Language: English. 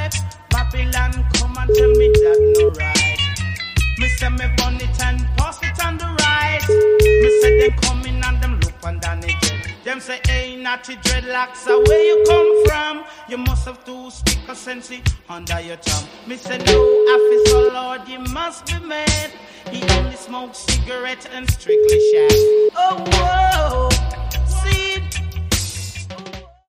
Babylon come and tell me that no right. Me say me burn it and pass it on the right. Me say them coming and them look on Danny Jet. Them say, hey, natty dreadlocks, where you come from? You must have two sticker sense under your tongue. Me say, no, officer, Lord, you must be mad. He only smokes cigarettes and strictly shack. Oh, whoa.